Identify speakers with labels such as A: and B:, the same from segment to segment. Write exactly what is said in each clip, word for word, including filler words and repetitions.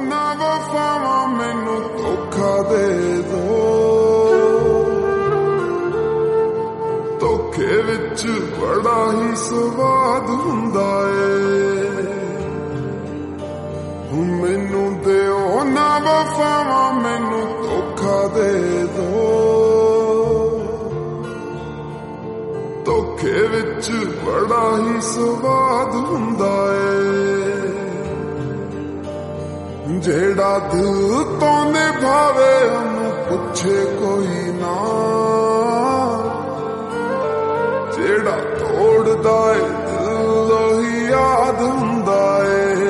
A: ਉਹਨਾਂ ਵਫਾਵਾਂ ਮੈਨੂੰ ਧੋਖਾ ਦੇ ਦੋ। ਧੋਖੇ ਵਿੱਚ ਬੜਾ ਹੀ ਸਵਾਦ ਹੁੰਦਾ ਏ, ਮੈਨੂੰ ਦਿਓ ਨਾ ਵਫਾਵਾਂ ਮੈਨੂੰ ਧੋਖਾ ਦੇ ਦੋ। ਧੋਖੇ ਵਿੱਚ ਬੜਾ ਹੀ ਸਵਾਦ ਹੁੰਦਾ ਏ, ਜਿਹੜਾ ਦਿਲ ਤੋਂ ਨਿਭਾਵੇ ਉਹਨੂੰ ਪੁੱਛੇ ਕੋਈ ਨਾ, ਜਿਹੜਾ ਤੋੜਦਾ ਏ ਦਿਲ ਉਹੀ ਯਾਦ ਹੁੰਦਾ ਏ,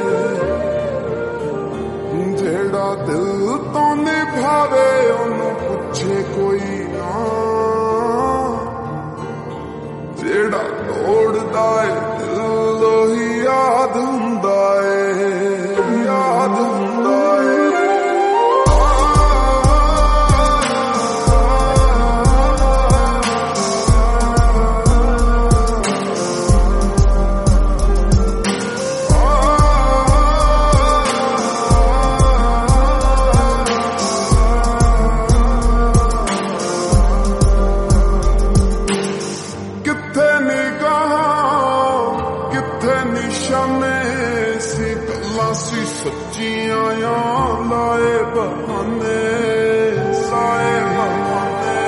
A: ਜਿਹੜਾ ਦਿਲ ਤੋਂ ਨਿਭਾਵੇ ਉਹਨੂੰ ਪੁੱਛੇ ਕੋਈ ਨਾ, ਜਿਹੜਾ ਤੋੜਦਾ ਏ ਦਿਲ ਉਹੀ ਯਾਦ ਹੁੰਦਾ ਏ, ਯਾਦ ਹੁੰਦਾ ਏ। ਸੀ ਸੱਚੀਆਂ ਯਾਂ ਲਾਏ ਬਹਾਨੇ, ਲਾਏ ਬਹਾਨੇ,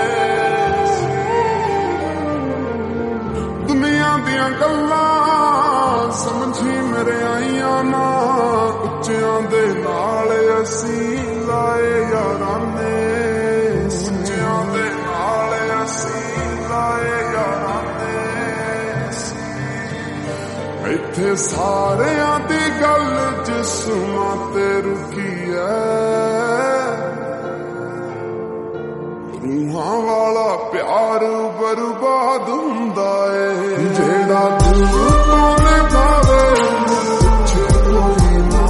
A: ਦੁਨੀਆ ਦੀਆਂ ਗੱਲਾਂ ਸਮਝੀ ਮੇਰੇ ਆਈਆਂ ਨਾ, ਉੱਚਿਆਂ ਦੇ ਨਾਲ ਅਸੀਂ ਲਾਏ ਯਾਰਾਨੇ, ਉੱਚਿਆਂ ਦੇ ਨਾਲ ਅਸੀਂ ਲਾਏ ਯਾਰਾਨੇ। ਇੱਥੇ ਸਾਰਿਆਂ ਦੀ ਗੱਲ ਜਿਸਮਾਂ ਤੇ ਰੁਕੀ ਐ, ਰੂਹਾਂ ਵਾਲਾ ਪਿਆਰ ਬਰਬਾਦ ਹੁੰਦਾ ਏ, ਜਿਹੜਾ ਦਿਲ ਤੋਂ ਨਿਭਾਵੇ ਪੁੱਛੇ ਕੋਈ ਨਾ,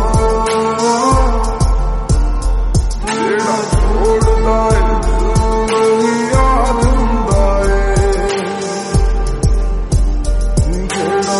A: ਜਿਹੜਾ ਤੋੜਦਾ ਏ ਦਿਲ ਉਹੀ ਯਾਦ ਹੁੰਦਾ ਏ, ਜਿਹੜਾ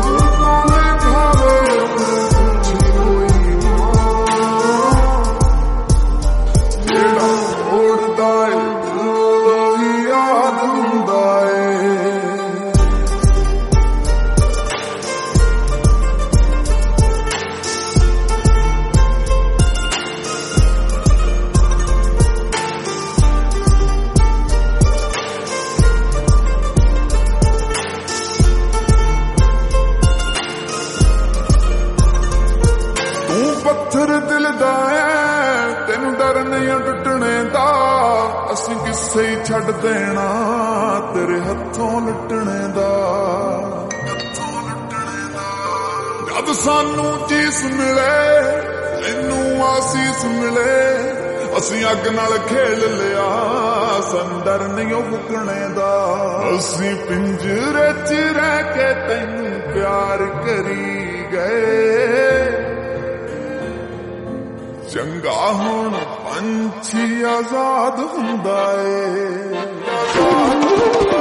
A: ਪੱਥਰ ਦਿਲ ਦਾ ਏ, ਤੈਨੂੰ ਡਰ ਨਹੀਂ ਟੁੱਟਣੇ ਦਾ, ਅਸੀਂ ਕਿਸੇ ਹੀ ਛੱਡ ਦੇਣਾ ਤੇਰੇ ਹੱਥੋਂ ਲੁੱਟਣੇ ਦਾ, ਹੱਥੋਂ ਲੁੱਟਣੇ ਦਾ। ਜਦ ਸਾਨੂੰ ਚੀਸ ਮਿਲੇ ਤੈਨੂੰ ਆਸੀਸ ਮਿਲੇ, ਅਸੀਂ ਅੱਗ ਨਾਲ ਖੇਲ ਲਿਆ ਸਾਨੂੰ ਡਰ ਨਹੀਂ ਉਹ ਫੁੱਕਣੇ ਦਾ, ਅਸੀਂ ਪਿੰਜਰੇ ਚ ਰਹਿ ਕੇ ਤੈਨੂੰ ਪਿਆਰ ਕਰੀ ਗਏ, ਚੰਗਾ ਹੁਣ ਪੰਛੀ ਆਜ਼ਾਦ ਹੁੰਦਾ ਏ।